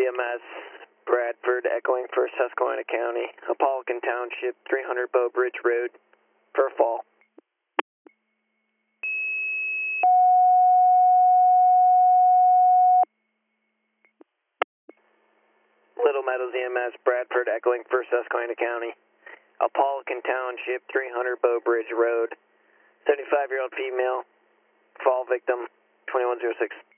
EMS, Bradford, echoing for Susquehanna County, Apollican Township, 300 Bow Bridge Road, for a fall. Little Meadows EMS, Bradford, echoing for Susquehanna County, Apollican Township, 300 Bow Bridge Road, 75-year-old female, fall victim, 2106.